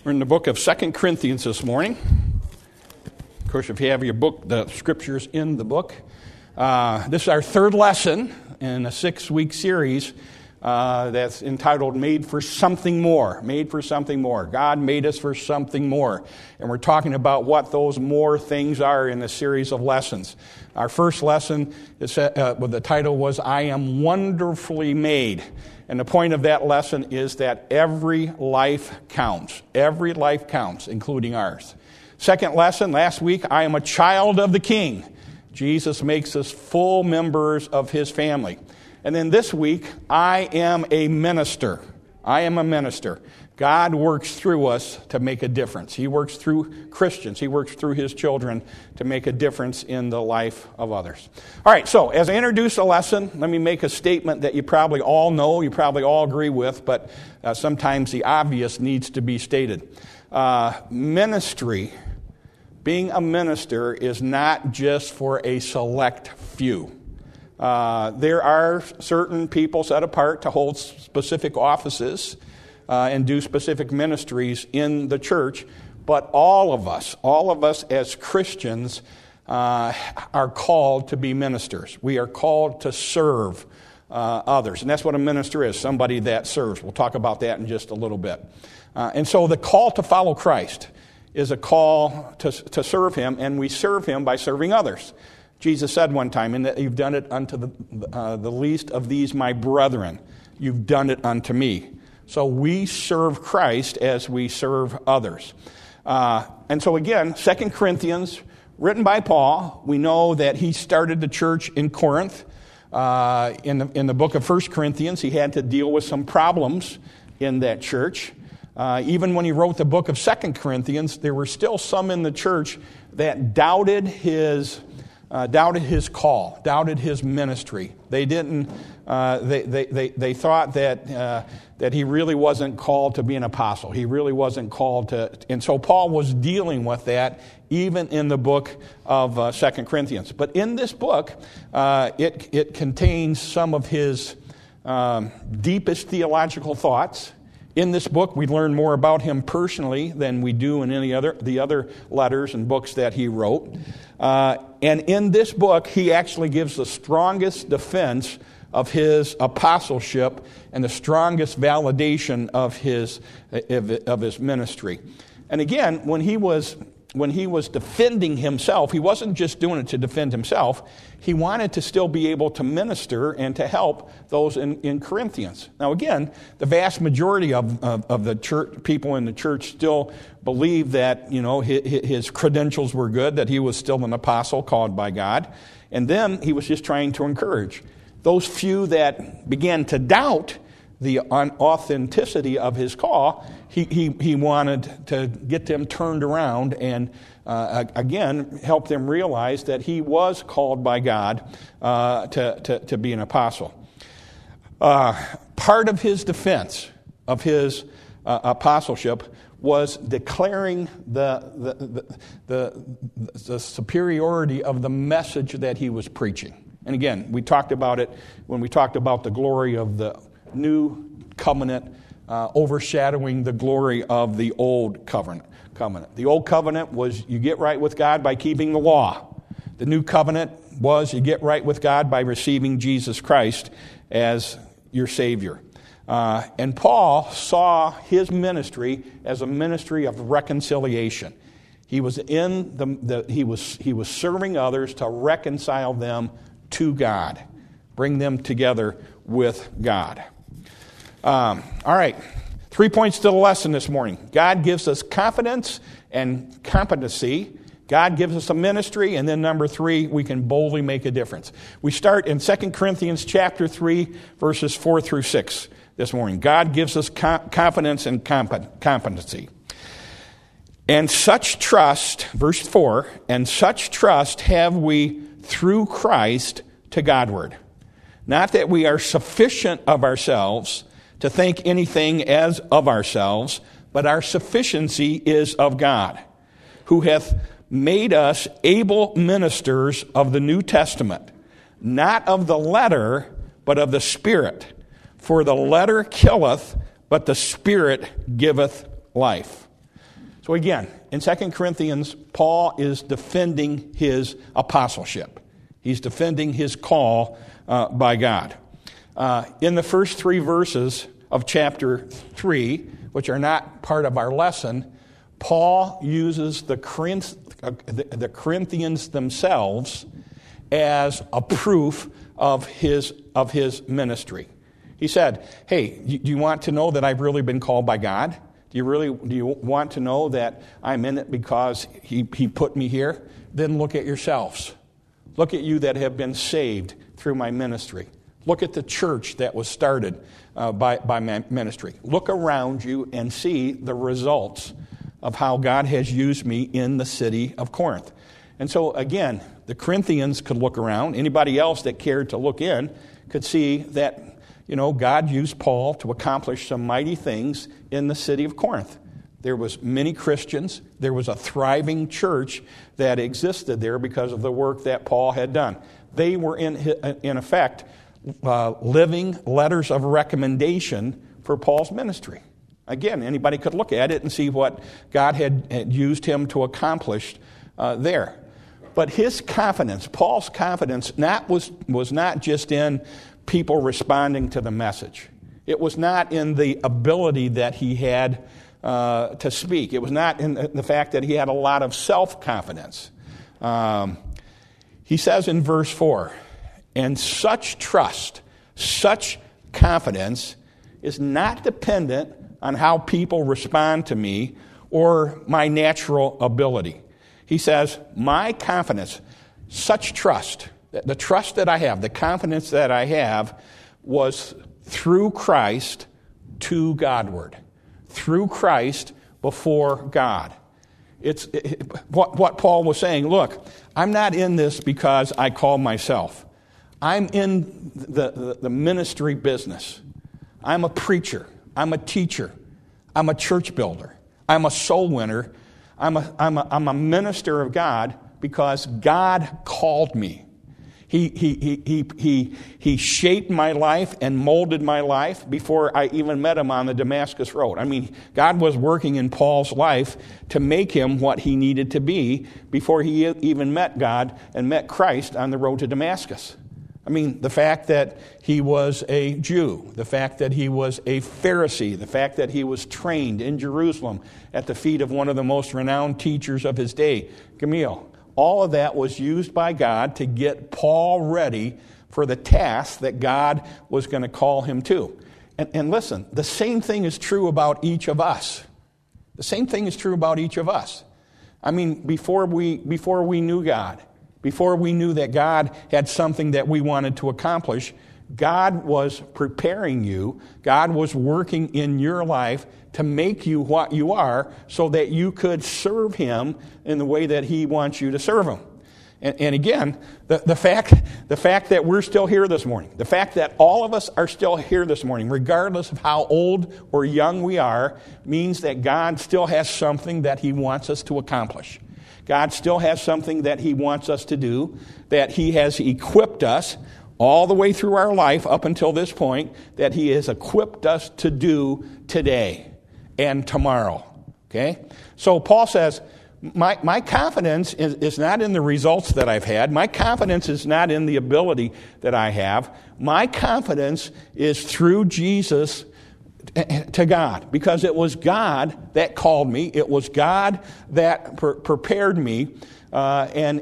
We're in the book of 2 Corinthians this morning. Of course, if you have your book, the scriptures in the book. This is our third lesson in a 6-week series that's entitled Made for Something More. Made for Something More. God made us for something more. And we're talking about what those more things are in a series of lessons. Our first lesson, the title was, I Am Wonderfully Made. And the point of that lesson is that every life counts. Every life counts, including ours. Second lesson, last week, I am a child of the King. Jesus makes us full members of His family. And then this week, I am a minister. I am a minister. God works through us to make a difference. He works through Christians. He works through His children to make a difference in the life of others. All right, so as I introduce the lesson, let me make a statement that you probably all know, you probably all agree with, but sometimes the obvious needs to be stated. Ministry, being a minister, is not just for a select few. There are certain people set apart to hold specific offices and do specific ministries in the church, but all of us as Christians are called to be ministers. We are called to serve others, and that's what a minister is, somebody that serves. We'll talk about that in just a little bit. And so the call to follow Christ is a call to serve Him, and we serve Him by serving others. Jesus said one time, "And that you've done it unto the least of these my brethren, you've done it unto me." So we serve Christ as we serve others. And so again, 2 Corinthians, written by Paul, we know that he started the church in Corinth. In the book of 1 Corinthians, he had to deal with some problems in that church. Even when he wrote the book of 2 Corinthians, there were still some in the church that doubted his call, doubted his ministry. They didn't. They thought that he really wasn't called to be an apostle. He really wasn't called to. And so Paul was dealing with that even in the book of 2 Corinthians. But in this book, it contains some of his deepest theological thoughts. In this book, we learn more about him personally than we do in the other letters and books that he wrote. And in this book, he actually gives the strongest defense of his apostleship and the strongest validation of his ministry. And again, when he was defending himself, he wasn't just doing it to defend himself. He wanted to still be able to minister and to help those in Corinthians. Now again, the vast majority of the church people in the church still believe that, his credentials were good, that he was still an apostle called by God. And then he was just trying to encourage those few that began to doubt the authenticity of his call. He wanted to get them turned around and, again, help them realize that he was called by God to be an apostle. Part of his defense of his apostleship was declaring the superiority of the message that he was preaching. And again, we talked about it when we talked about the glory of the new covenant overshadowing the glory of the old covenant. The old covenant was you get right with God by keeping the law. The new covenant was you get right with God by receiving Jesus Christ as your Savior. And Paul saw his ministry as a ministry of reconciliation. He was he was serving others to reconcile them to God, bring them together with God. All right, 3 points to the lesson this morning. God gives us confidence and competency. God gives us a ministry. And then number 3, we can boldly make a difference. We start in 2 Corinthians chapter 3, verses 4 through 6 this morning. God gives us confidence and competency. And such trust, verse 4, and such trust have we through Christ to Godward. Not that we are sufficient of ourselves to think anything as of ourselves, but our sufficiency is of God, who hath made us able ministers of the New Testament, not of the letter, but of the Spirit. For the letter killeth, but the Spirit giveth life. So again, in 2 Corinthians, Paul is defending his apostleship. He's defending his call by God. In the first 3 verses of chapter 3, which are not part of our lesson, Paul uses the Corinthians themselves as a proof of his ministry. He said, hey, do you want to know that I've really been called by God? Do you want to know that I'm in it because he put me here? Then look at yourselves. Look at you that have been saved through my ministry. Look at the church that was started by my ministry. Look around you and see the results of how God has used me in the city of Corinth. And so, again, the Corinthians could look around. Anybody else that cared to look in could see that, God used Paul to accomplish some mighty things in the city of Corinth. There was many Christians. There was a thriving church that existed there because of the work that Paul had done. They were, in effect, living letters of recommendation for Paul's ministry. Again, anybody could look at it and see what God had used him to accomplish there. But his confidence, Paul's confidence, was not just in people responding to the message. It was not in the ability that he had to speak. It was not in the fact that he had a lot of self-confidence. He says in verse 4, and such trust, such confidence is not dependent on how people respond to me or my natural ability. He says, my confidence, such trust, the trust that I have, the confidence that I have was through Christ to Godward. Through Christ before God. What Paul was saying, look, I'm not in this because I call myself. I'm in the ministry business. I'm a preacher. I'm a teacher. I'm a church builder. I'm a soul winner. I'm a minister of God because God called me. He shaped my life and molded my life before I even met him on the Damascus Road. I mean, God was working in Paul's life to make him what he needed to be before he even met God and met Christ on the road to Damascus. I mean, the fact that he was a Jew, the fact that he was a Pharisee, the fact that he was trained in Jerusalem at the feet of one of the most renowned teachers of his day, Gamaliel. All of that was used by God to get Paul ready for the task that God was going to call him to. And listen, the same thing is true about each of us. The same thing is true about each of us. I mean, before we knew God, before we knew that God had something that we wanted to accomplish, God was preparing you. God was working in your life to make you what you are so that you could serve him in the way that he wants you to serve him. And again, the fact that we're still here this morning, the fact that all of us are still here this morning, regardless of how old or young we are, means that God still has something that he wants us to accomplish. God still has something that he wants us to do, that he has equipped us all the way through our life up until this point, that he has equipped us to do today and tomorrow. Okay? So Paul says, my confidence is not in the results that I've had. My confidence is not in the ability that I have. My confidence is through Jesus to God, because it was God that called me. It was God that prepared me, and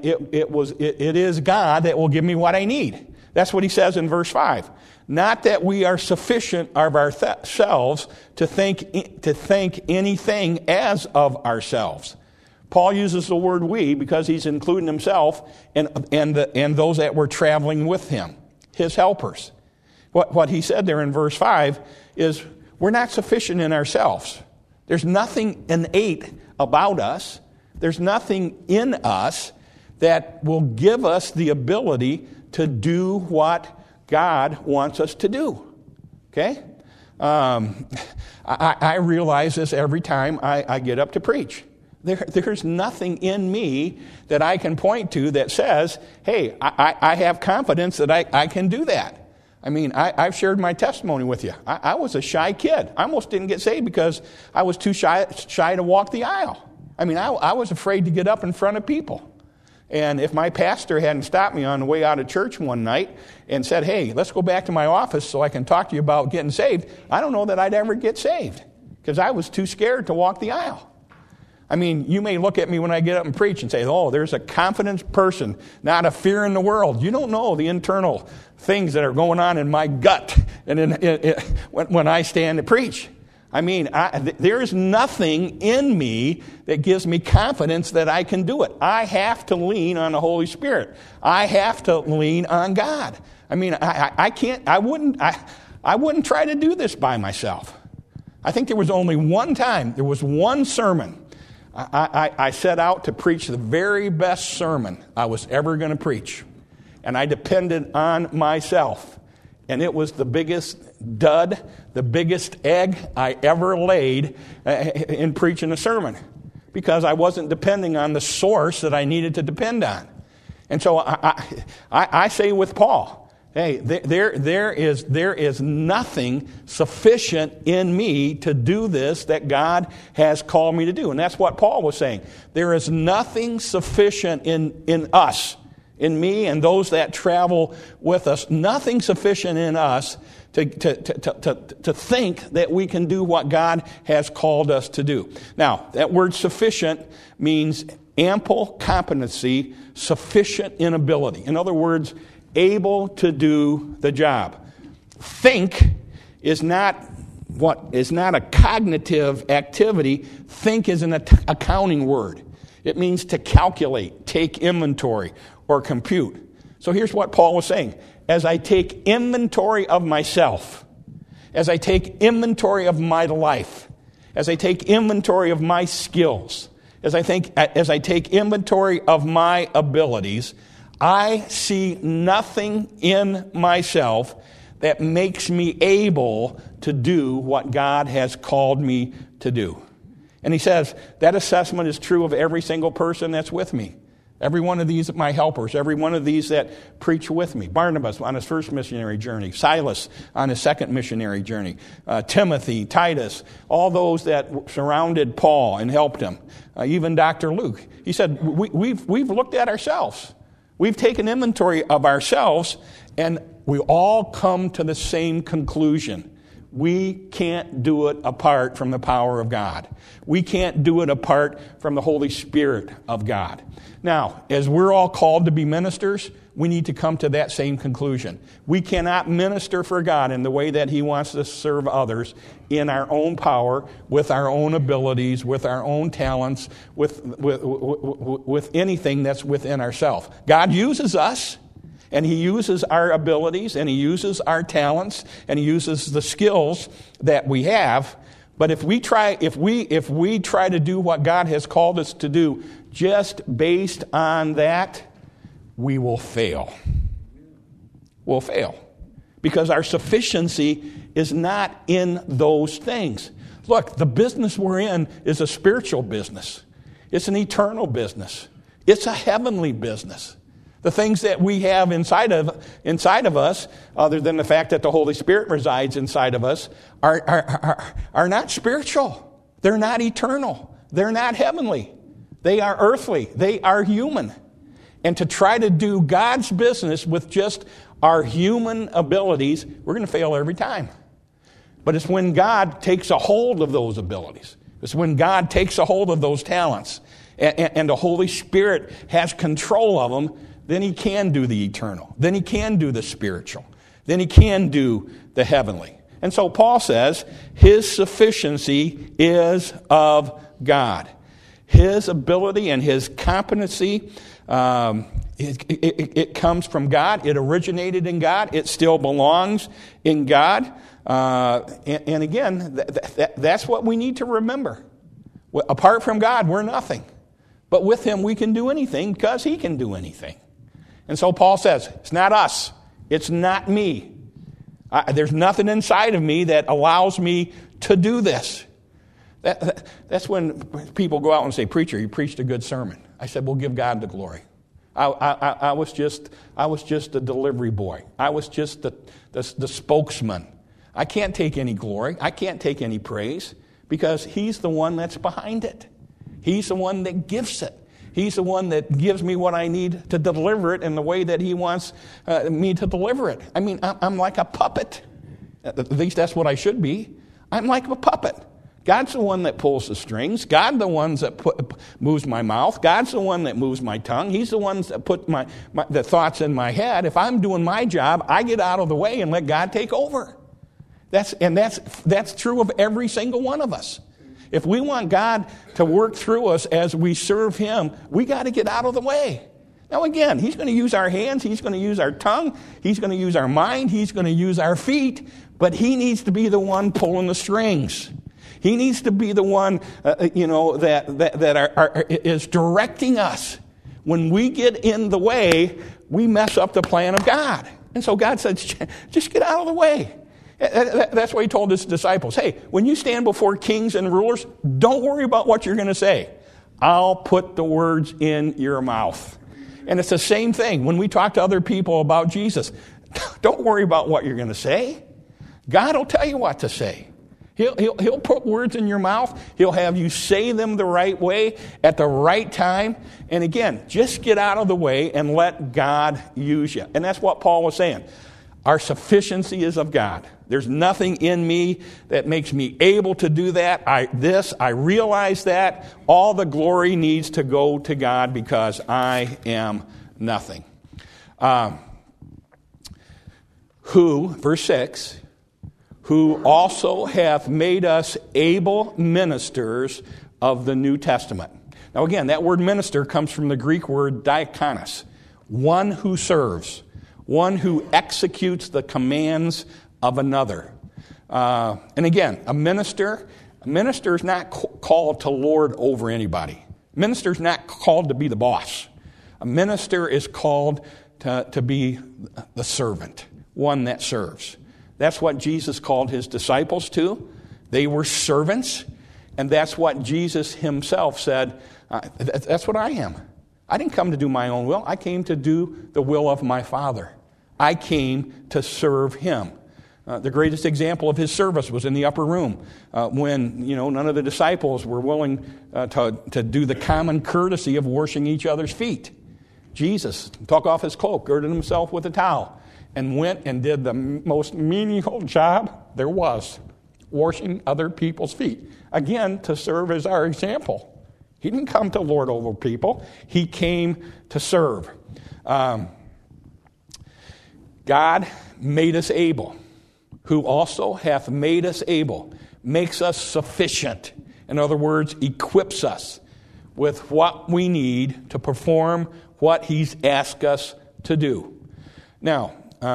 it is God that will give me what I need. That's what he says in verse 5. Not that we are sufficient of ourselves to think anything as of ourselves. Paul uses the word we because he's including himself and those that were traveling with him, his helpers. What he said there in verse 5 is, we're not sufficient in ourselves. There's nothing innate about us. There's nothing in us that will give us the ability to do what God wants us to do. Okay? I realize this every time I get up to preach. There's nothing in me that I can point to that says, hey, I have confidence that I can do that. I mean, I've shared my testimony with you. I was a shy kid. I almost didn't get saved because I was too shy to walk the aisle. I mean, I was afraid to get up in front of people. And if my pastor hadn't stopped me on the way out of church one night and said, hey, let's go back to my office so I can talk to you about getting saved, I don't know that I'd ever get saved because I was too scared to walk the aisle. I mean, you may look at me when I get up and preach and say, oh, there's a confident person, not a fear in the world. You don't know the internal things that are going on in my gut and when I stand to preach. I mean, there is nothing in me that gives me confidence that I can do it. I have to lean on the Holy Spirit. I have to lean on God. I mean, I wouldn't try to do this by myself. I think there was only one time, there was one sermon. I set out to preach the very best sermon I was ever going to preach. And I depended on myself. And it was the biggest dud, the biggest egg I ever laid in preaching a sermon because I wasn't depending on the source that I needed to depend on. And so I say with Paul, hey, there is nothing sufficient in me to do this that God has called me to do. And that's what Paul was saying. There is nothing sufficient in us, in me and those that travel with us, nothing sufficient in us to think that we can do what God has called us to do. Now, that word sufficient means ample competency, sufficient in ability. In other words, able to do the job. Think is not a cognitive activity. Think is an accounting word. It means to calculate, take inventory, or compute. So here's what Paul was saying. As I take inventory of myself, as I take inventory of my life, as I take inventory of my skills, as I take inventory of my abilities, I see nothing in myself that makes me able to do what God has called me to do. And he says that assessment is true of every single person that's with me. Every one of these, my helpers, every one of these that preach with me. Barnabas on his first missionary journey. Silas on his second missionary journey. Timothy, Titus, all those that surrounded Paul and helped him. Even Dr. Luke. He said, we've looked at ourselves. We've taken inventory of ourselves, and we all come to the same conclusion. We can't do it apart from the power of God. We can't do it apart from the Holy Spirit of God. Now, as we're all called to be ministers, we need to come to that same conclusion. We cannot minister for God in the way that He wants us to serve others in our own power, with our own abilities, with our own talents, with anything that's within ourselves. God uses us. And He uses our abilities, and He uses our talents, and He uses the skills that we have. But if we try to do what God has called us to do just based on that, we will fail. We'll fail. Because our sufficiency is not in those things. Look, the business we're in is a spiritual business. It's an eternal business. It's a heavenly business. The things that we have inside of us, other than the fact that the Holy Spirit resides inside of us, are not spiritual. They're not eternal. They're not heavenly. They are earthly. They are human. And to try to do God's business with just our human abilities, we're going to fail every time. But it's when God takes a hold of those abilities. It's when God takes a hold of those talents and the Holy Spirit has control of them, then He can do the eternal. Then He can do the spiritual. Then He can do the heavenly. And so Paul says His sufficiency is of God. His ability and His competency, it comes from God. It originated in God. It still belongs in God. And again, that's what we need to remember. Apart from God, we're nothing. But with Him, we can do anything because He can do anything. And so Paul says, it's not us. It's not me. There's nothing inside of me that allows me to do this. That's when people go out and say, preacher, you preached a good sermon. I said, well, give God the glory. I was just a delivery boy. I was just the spokesman. I can't take any glory. I can't take any praise because He's the one that's behind it. He's the one that gives it. He's the one that gives me what I need to deliver it in the way that he wants me to deliver it. I mean, I'm like a puppet. At least that's what I should be. I'm like a puppet. God's the one that pulls the strings. God's the one that moves my mouth. God's the one that moves my tongue. He's the one that put the thoughts in my head. If I'm doing my job, I get out of the way and let God take over. That's true of every single one of us. If we want God to work through us as we serve him, we got to get out of the way. Now again, he's going to use our hands, he's going to use our tongue, he's going to use our mind, he's going to use our feet, but he needs to be the one pulling the strings. He needs to be the one, that is directing us. When we get in the way, we mess up the plan of God. And so God says, just get out of the way. That's why he told his disciples, hey, when you stand before kings and rulers, don't worry about what you're going to say. I'll put the words in your mouth. And it's the same thing when we talk to other people about Jesus. Don't worry about what you're going to say. God will tell you what to say. He'll put words in your mouth. He'll have you say them the right way at the right time. And again, just get out of the way and let God use you. And that's what Paul was saying. Our sufficiency is of God. There's nothing in me that makes me able to do that. I realize that. All the glory needs to go to God because I am nothing. Verse 6, who also hath made us able ministers of the New Testament. Now again, that word minister comes from the Greek word diakonos, one who serves, one who executes the commands of another. And again, a minister is not called to lord over anybody. A minister is not called to be the boss. A minister is called to be the servant, one that serves. That's what Jesus called his disciples to. They were servants, and that's what Jesus himself said, that's what I am. I didn't come to do my own will. I came to do the will of my Father. I came to serve him. The greatest example of his service was in the upper room when none of the disciples were willing to do the common courtesy of washing each other's feet. Jesus took off his cloak, girded himself with a towel, and went and did the most menial job there was, washing other people's feet. Again, to serve as our example. He didn't come to lord over people. He came to serve. God made us able, who also hath made us able, makes us sufficient. In other words, equips us with what we need to perform what he's asked us to do. Now,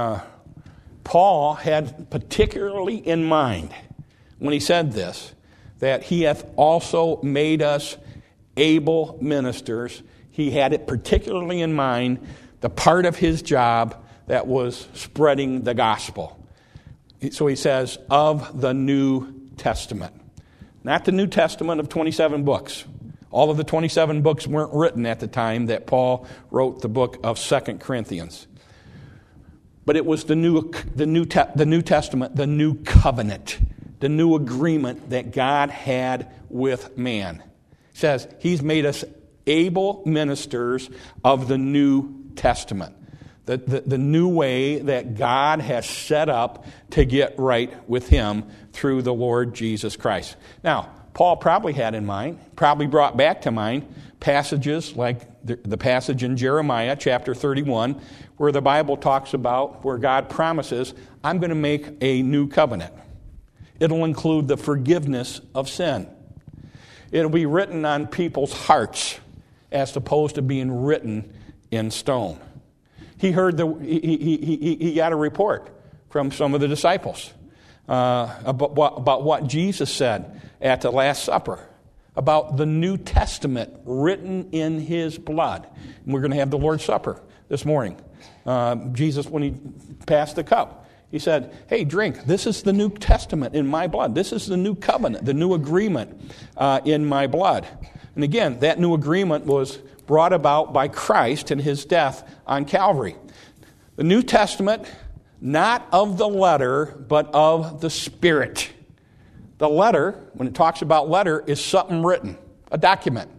Paul had particularly in mind, when he said this, that he hath also made us able ministers. He had it particularly in mind, the part of his job that was spreading the gospel. So he says, of the New Testament. Not the New Testament of 27 books. All of the 27 books weren't written at the time that Paul wrote the book of 2 Corinthians. But it was the New Testament, the new covenant, the new agreement that God had with man. It says he's made us able ministers of the New Testament. The new way that God has set up to get right with him through the Lord Jesus Christ. Now, Paul probably had in mind, probably brought back to mind, passages like the passage in Jeremiah chapter 31, where the Bible talks about, where God promises, I'm going to make a new covenant. It'll include the forgiveness of sin. It'll be written on people's hearts as opposed to being written in stone. He heard he got a report from some of the disciples about what Jesus said at the Last Supper, about the New Testament written in his blood. And we're going to have the Lord's Supper this morning. Jesus, when he passed the cup, he said, hey, drink. This is the New Testament in my blood. This is the new covenant, the new agreement in my blood. And again, that new agreement was brought about by Christ and his death on Calvary. The New Testament, not of the letter, but of the Spirit. The letter, when it talks about letter, is something written, a document.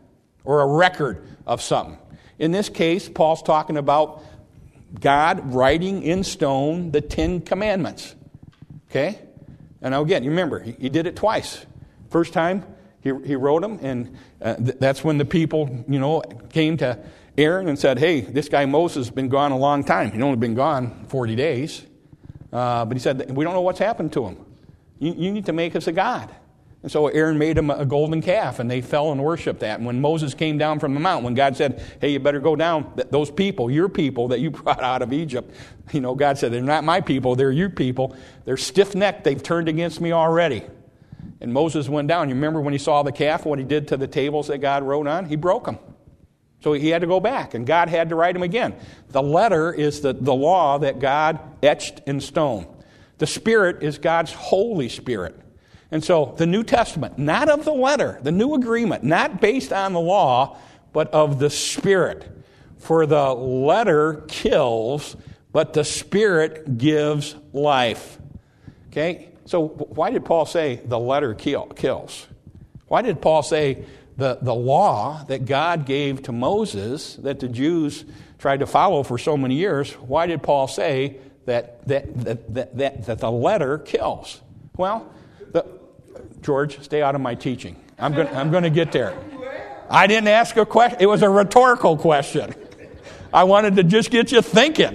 or a record of something. In this case, Paul's talking about God writing in stone the 10 Commandments. Okay? And now again, you remember, he did it twice. First time, he wrote them, and that's when the people, came to Aaron and said, hey, this guy Moses has been gone a long time. He'd only been gone 40 days. But he said, we don't know what's happened to him. You need to make us a god. And so Aaron made him a golden calf, and they fell and worshiped that. And when Moses came down from the mountain, when God said, hey, you better go down, those people, your people that you brought out of Egypt, God said, they're not my people, they're your people. They're stiff-necked, they've turned against me already. And Moses went down. You remember when he saw the calf, what he did to the tables that God wrote on? He broke them. So he had to go back, and God had to write them again. The letter is the law that God etched in stone. The Spirit is God's Holy Spirit. And so the New Testament, not of the letter, the new agreement, not based on the law, but of the Spirit. For the letter kills, but the Spirit gives life. Okay? So why did Paul say the letter kills? Why did Paul say the law that God gave to Moses, that the Jews tried to follow for so many years, why did Paul say that the letter kills? Well, George, stay out of my teaching. I'm going to get there. I didn't ask a question. It was a rhetorical question. I wanted to just get you thinking.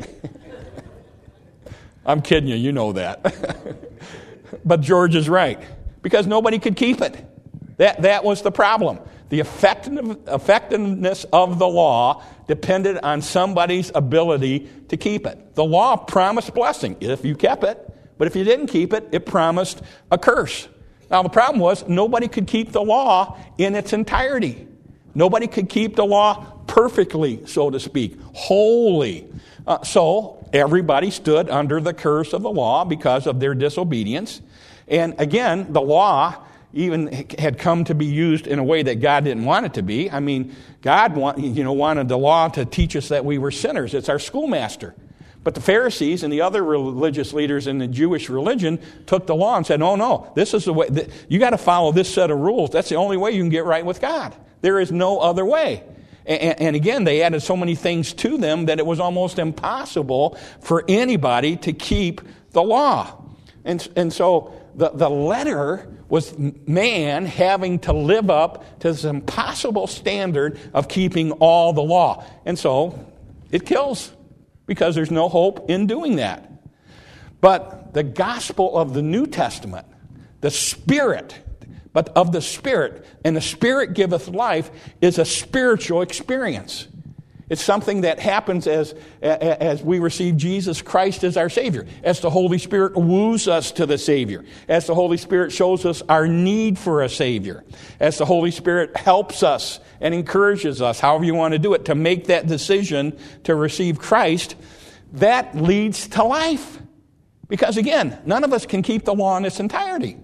I'm kidding you. You know that. But George is right. Because nobody could keep it. That was the problem. The effectiveness of the law depended on somebody's ability to keep it. The law promised blessing if you kept it. But if you didn't keep it, it promised a curse. Now, the problem was nobody could keep the law in its entirety. Nobody could keep the law perfectly, so to speak, wholly. So everybody stood under the curse of the law because of their disobedience. And again, the law even had come to be used in a way that God didn't want it to be. I mean, God wanted the law to teach us that we were sinners. It's our schoolmaster. But the Pharisees and the other religious leaders in the Jewish religion took the law and said, no, this is the way. You got to follow this set of rules. That's the only way you can get right with God. There is no other way. And again, they added so many things to them that it was almost impossible for anybody to keep the law. And so the letter was man having to live up to this impossible standard of keeping all the law. And so it kills, because there's no hope in doing that. But the gospel of the New Testament, the Spirit, but of the Spirit, and the Spirit giveth life, is a spiritual experience. It's something that happens as we receive Jesus Christ as our Savior, as the Holy Spirit woos us to the Savior, as the Holy Spirit shows us our need for a Savior, as the Holy Spirit helps us and encourages us, however you want to do it, to make that decision to receive Christ. That leads to life. Because again, none of us can keep the law in its entirety.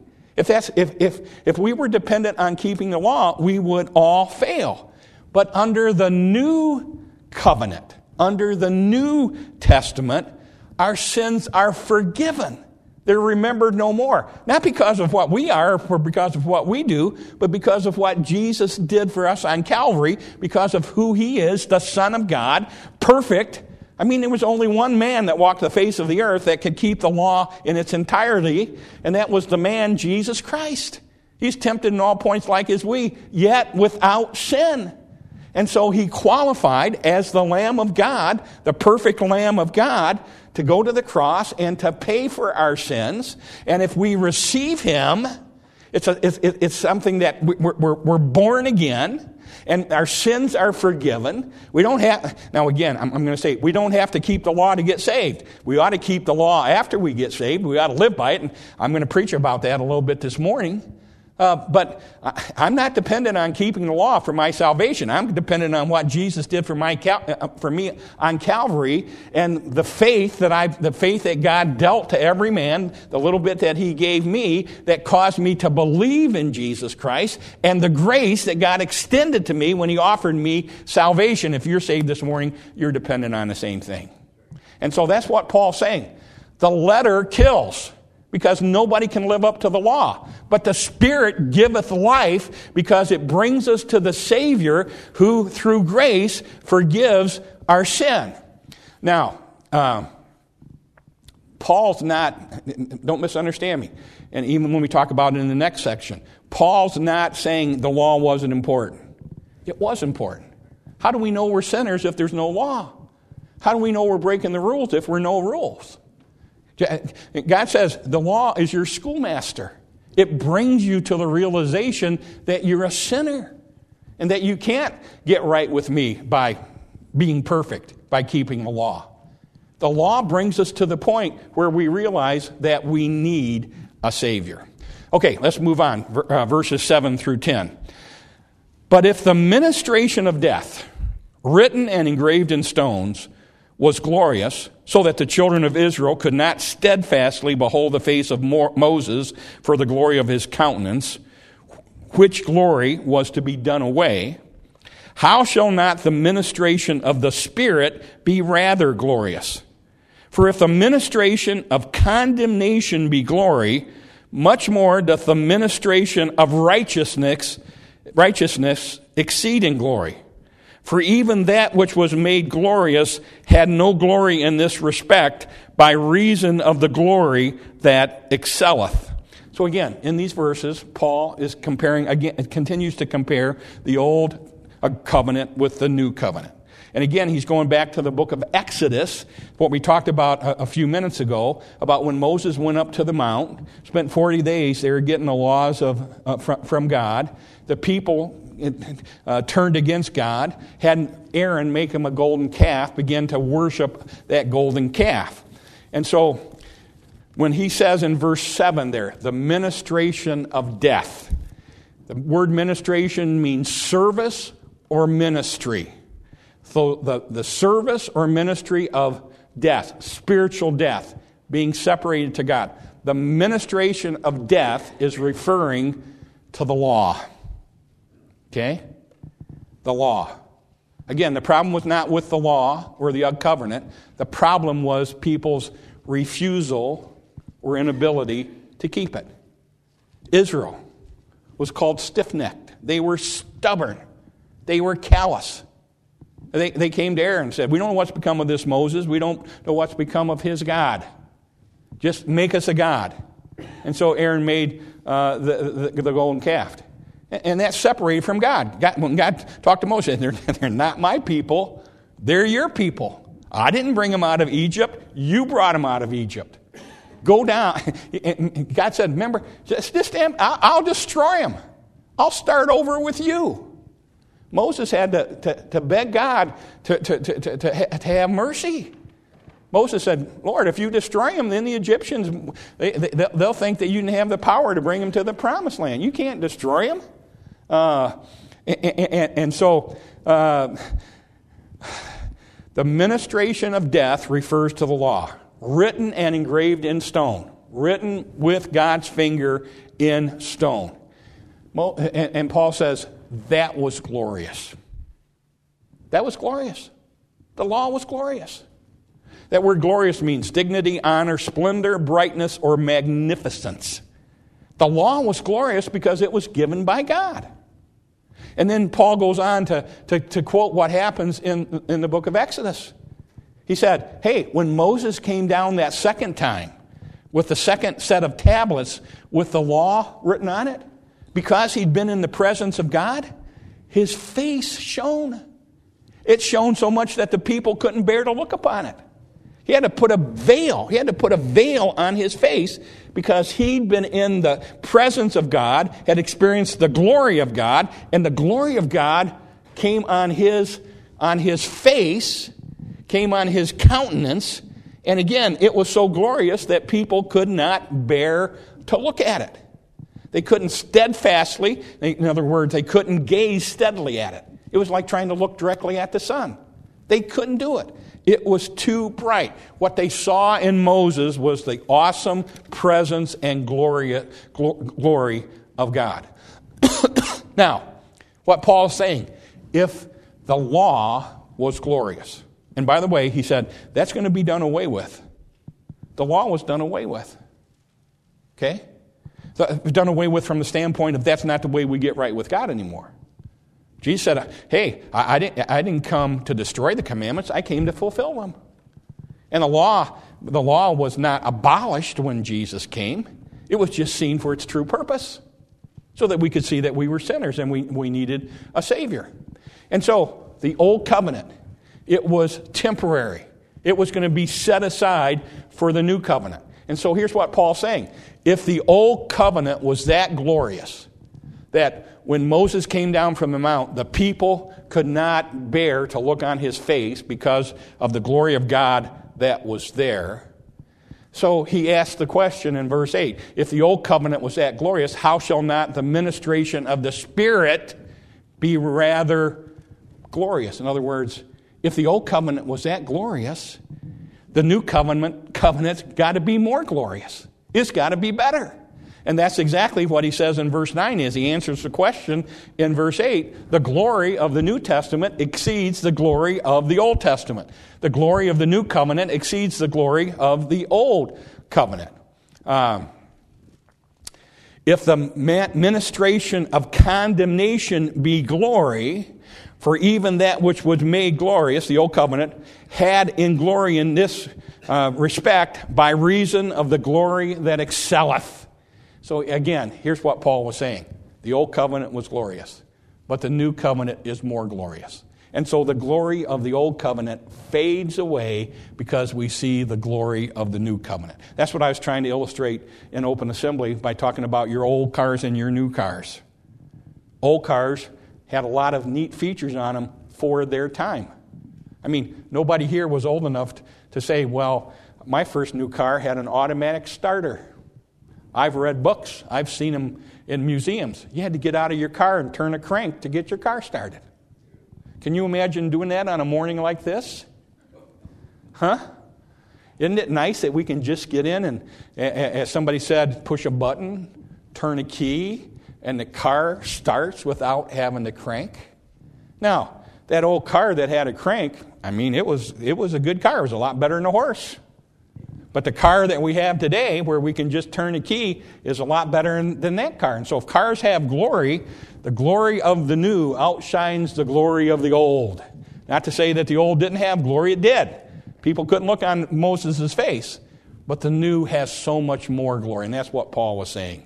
If we were dependent on keeping the law, we would all fail. But under the new covenant, under the New Testament, our sins are forgiven. They're remembered no more. Not because of what we are or because of what we do, but because of what Jesus did for us on Calvary, because of who He is, the Son of God, perfect. I mean, there was only one man that walked the face of the earth that could keep the law in its entirety, and that was the man, Jesus Christ. He's tempted in all points like as we, yet without sin. And so He qualified as the Lamb of God, the perfect Lamb of God, to go to the cross and to pay for our sins. And if we receive Him, it's something that we're born again, and our sins are forgiven. We don't have, now again, I'm going to say, we don't have to keep the law to get saved. We ought to keep the law after we get saved. We ought to live by it, and I'm going to preach about that a little bit this morning. But I'm not dependent on keeping the law for my salvation. I'm dependent on what Jesus did for me on Calvary, and the faith that God dealt to every man, the little bit that He gave me that caused me to believe in Jesus Christ, and the grace that God extended to me when He offered me salvation. If you're saved this morning, you're dependent on the same thing. And so that's what Paul's saying. The letter kills. because nobody can live up to the law. But the Spirit giveth life because it brings us to the Savior who, through grace, forgives our sin. Now, Paul's not, don't misunderstand me, and even when we talk about it in the next section, Paul's not saying the law wasn't important. It was important. How do we know we're sinners if there's no law? How do we know we're breaking the rules if we're no rules? God says the law is your schoolmaster. It brings you to the realization that you're a sinner and that you can't get right with me by being perfect, by keeping the law. The law brings us to the point where we realize that we need a Savior. Okay, let's move on. Verses 7 through 10. But if the ministration of death, written and engraved in stones, was glorious, so that the children of Israel could not steadfastly behold the face of Moses for the glory of his countenance, which glory was to be done away, how shall not the ministration of the Spirit be rather glorious? For if the ministration of condemnation be glory, much more doth the ministration of righteousness exceed in glory. For even that which was made glorious had no glory in this respect, by reason of the glory that excelleth. So again, in these verses, Paul is comparing, again, continues to compare the old covenant with the new covenant. And again, he's going back to the book of Exodus, what we talked about a few minutes ago, about when Moses went up to the mount, spent 40 days there getting the laws from God. The people turned against God, had Aaron make him a golden calf, began to worship that golden calf. And so when he says in verse 7 there, the ministration of death, the word ministration means service or ministry. So the service or ministry of death, spiritual death, being separated to God. The ministration of death is referring to the law. Okay? The law. Again, the problem was not with the law or the covenant. The problem was people's refusal or inability to keep it. Israel was called stiff-necked. They were stubborn. They were callous. They came to Aaron and said, we don't know what's become of this Moses. We don't know what's become of his God. Just make us a God. And so Aaron made the golden calf. And that's separated from God. When God talked to Moses, they're not my people. They're your people. I didn't bring them out of Egypt. You brought them out of Egypt. Go down. And God said, remember, just I'll destroy them. I'll start over with you. Moses had to beg God to have mercy. Moses said, Lord, if you destroy them, then the Egyptians, they'll think that you didn't have the power to bring them to the promised land. You can't destroy them. So the ministration of death refers to the law, written and engraved in stone, written with God's finger in stone. And Paul says, that was glorious. That was glorious. The law was glorious. That word glorious means dignity, honor, splendor, brightness, or magnificence. The law was glorious because it was given by God. And then Paul goes on to quote what happens in the book of Exodus. He said, hey, when Moses came down that second time with the second set of tablets with the law written on it, because he'd been in the presence of God, his face shone. It shone so much that the people couldn't bear to look upon it. He had to put a veil. He had to put a veil on his face because he'd been in the presence of God, had experienced the glory of God, and the glory of God came on his face, came on his countenance, and again, it was so glorious that people could not bear to look at it. They couldn't steadfastly, in other words, they couldn't gaze steadily at it. It was like trying to look directly at the sun. They couldn't do it. It was too bright. What they saw in Moses was the awesome presence and glory of God. Now, what Paul's saying, if the law was glorious, and by the way, he said, that's going to be done away with. The law was done away with. Okay? So it's done away with from the standpoint of that's not the way we get right with God anymore. Jesus said, hey, I didn't come to destroy the commandments. I came to fulfill them. And the law was not abolished when Jesus came. It was just seen for its true purpose, so that we could see that we were sinners and we needed a Savior. And so the old covenant, it was temporary. It was going to be set aside for the new covenant. And so here's what Paul's saying. If the old covenant was that glorious, that when Moses came down from the mount, the people could not bear to look on his face because of the glory of God that was there. So he asked the question in verse 8, if the old covenant was that glorious, how shall not the ministration of the Spirit be rather glorious? In other words, if the old covenant was that glorious, the new covenant's got to be more glorious. It's got to be better. And that's exactly what he says in verse 9 is. He answers the question in verse 8. The glory of the New Testament exceeds the glory of the Old Testament. The glory of the New Covenant exceeds the glory of the Old Covenant. If the ministration of condemnation be glory, for even that which was made glorious, the Old Covenant, had in glory in this respect by reason of the glory that excelleth. So again, here's what Paul was saying. The Old Covenant was glorious, but the New Covenant is more glorious. And so the glory of the Old Covenant fades away because we see the glory of the New Covenant. That's what I was trying to illustrate in Open Assembly by talking about your old cars and your new cars. Old cars had a lot of neat features on them for their time. I mean, nobody here was old enough to say, well, my first new car had an automatic starter. I've read books. I've seen them in museums. You had to get out of your car and turn a crank to get your car started. Can you imagine doing that on a morning like this? Huh? Isn't it nice that we can just get in and, as somebody said, push a button, turn a key, and the car starts without having to crank? Now, that old car that had a crank, I mean, it was a good car. It was a lot better than a horse. But the car that we have today, where we can just turn a key, is a lot better than that car. And so if cars have glory, the glory of the new outshines the glory of the old. Not to say that the old didn't have glory, it did. People couldn't look on Moses' face. But the new has so much more glory, and that's what Paul was saying.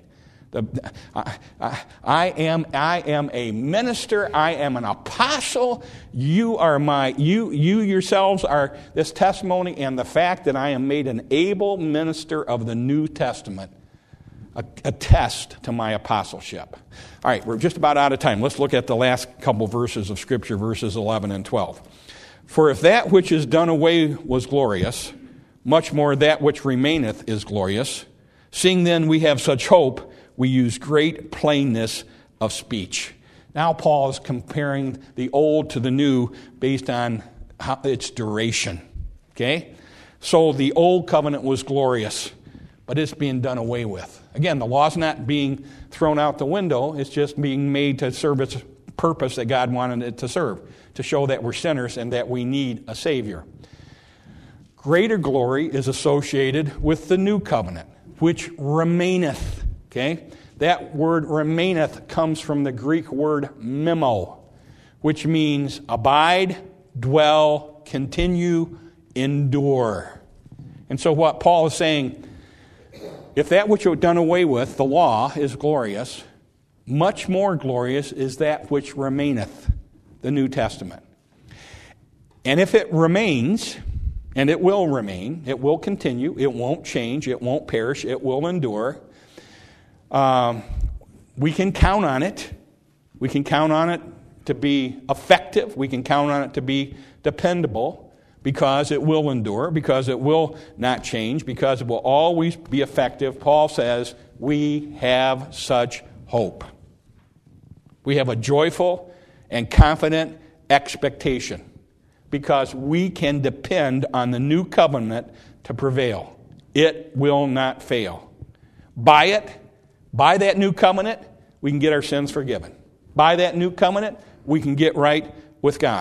I am a minister. I am an apostle. You yourselves are this testimony, and the fact that I am made an able minister of the New Testament attest to my apostleship. All right, we're just about out of time. Let's look at the last couple verses of Scripture, verses 11 and 12. For if that which is done away was glorious, much more that which remaineth is glorious. Seeing then we have such hope, we use great plainness of speech. Now Paul is comparing the old to the new based on its duration. Okay? So the old covenant was glorious, but it's being done away with. Again, the law's not being thrown out the window. It's just being made to serve its purpose that God wanted it to serve, to show that we're sinners and that we need a Savior. Greater glory is associated with the new covenant, which remaineth. Okay? That word remaineth comes from the Greek word memo, which means abide, dwell, continue, endure. And so what Paul is saying, if that which was done away with, the law, is glorious, much more glorious is that which remaineth, the New Testament. And if it remains, and it will remain, it will continue, it won't change, it won't perish, it will endure, we can count on it. We can count on it to be effective. We can count on it to be dependable because it will endure, because it will not change, because it will always be effective. Paul says we have such hope. We have a joyful and confident expectation because we can depend on the new covenant to prevail. It will not fail. By that new covenant, we can get our sins forgiven. By that new covenant, we can get right with God.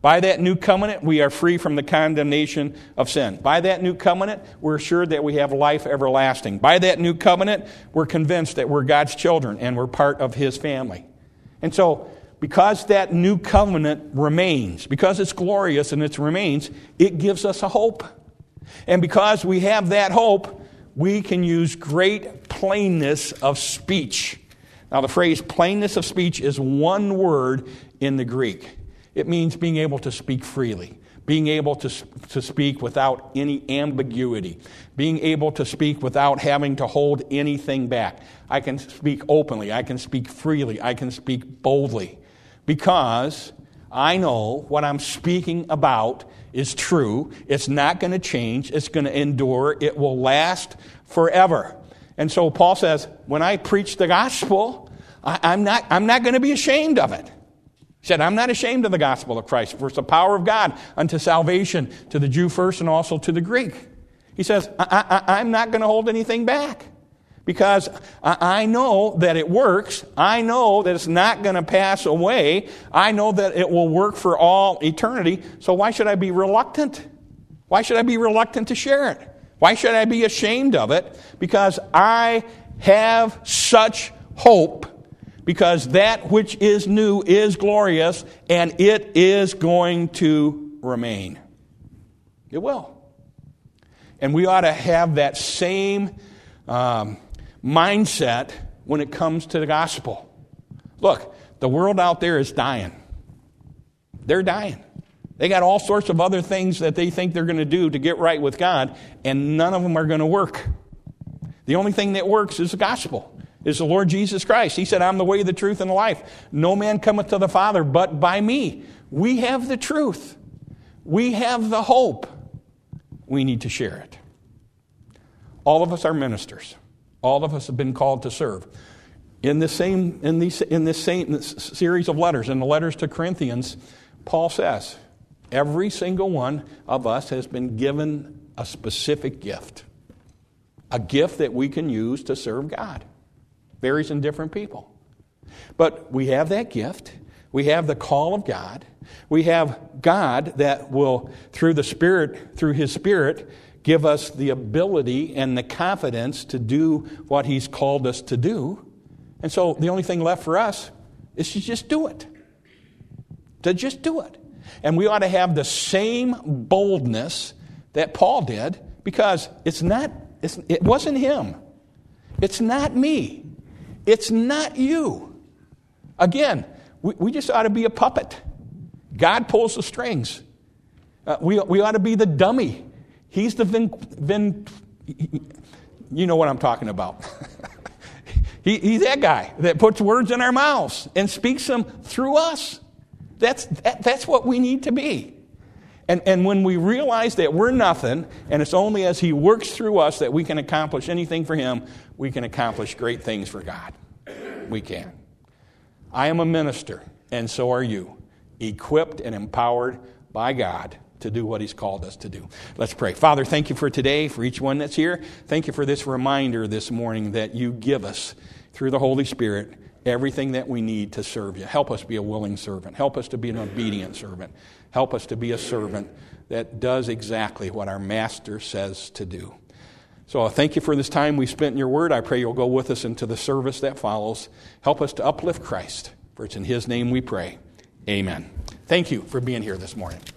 By that new covenant, we are free from the condemnation of sin. By that new covenant, we're assured that we have life everlasting. By that new covenant, we're convinced that we're God's children and we're part of His family. And so, because that new covenant remains, because it's glorious and it remains, it gives us a hope. And because we have that hope, we can use great plainness of speech. Now, the phrase plainness of speech is one word in the Greek. It means being able to speak freely, being able to speak without any ambiguity, being able to speak without having to hold anything back. I can speak openly, I can speak freely, I can speak boldly, because I know what I'm speaking about is true. It's not going to change. It's going to endure. It will last forever. And so Paul says, when I preach the gospel, I'm not going to be ashamed of it. He said, I'm not ashamed of the gospel of Christ, for it's the power of God unto salvation to the Jew first and also to the Greek. He says, I'm not going to hold anything back, because I know that it works. I know that it's not going to pass away. I know that it will work for all eternity. So why should I be reluctant? Why should I be reluctant to share it? Why should I be ashamed of it? Because I have such hope. Because that which is new is glorious, and it is going to remain. It will. And we ought to have that same mindset when it comes to the gospel. Look, the world out there is dying. They're dying. They got all sorts of other things that they think they're going to do to get right with God, and none of them are going to work. The only thing that works is the gospel. Is the Lord Jesus Christ. He said, I'm the way, the truth, and the life. No man cometh to the Father but by me. We have the truth. We have the hope. We need to share it. All of us are ministers. All of us have been called to serve. In this same series of letters, in the letters to Corinthians, Paul says, every single one of us has been given a specific gift. A gift that we can use to serve God. Varies in different people. But we have that gift. We have the call of God. We have God that will, through the Spirit, through His Spirit, give us the ability and the confidence to do what He's called us to do. And so the only thing left for us is to just do it. To just do it. And we ought to have the same boldness that Paul did, because it wasn't him. It's not me. It's not you. Again, we just ought to be a puppet. God pulls the strings. We ought to be the dummy. He's the you know what I'm talking about. He's that guy that puts words in our mouths and speaks them through us. That's what we need to be. And when we realize that we're nothing, and it's only as He works through us that we can accomplish anything for Him, we can accomplish great things for God. We can. I am a minister, and so are you, equipped and empowered by God to do what He's called us to do. Let's pray. Father, thank You for today, for each one that's here. Thank You for this reminder this morning that You give us, through the Holy Spirit, everything that we need to serve You. Help us be a willing servant. Help us to be an obedient servant. Help us to be a servant that does exactly what our Master says to do. So I thank You for this time we spent in Your Word. I pray You'll go with us into the service that follows. Help us to uplift Christ. For it's in His name we pray. Amen. Thank you for being here this morning.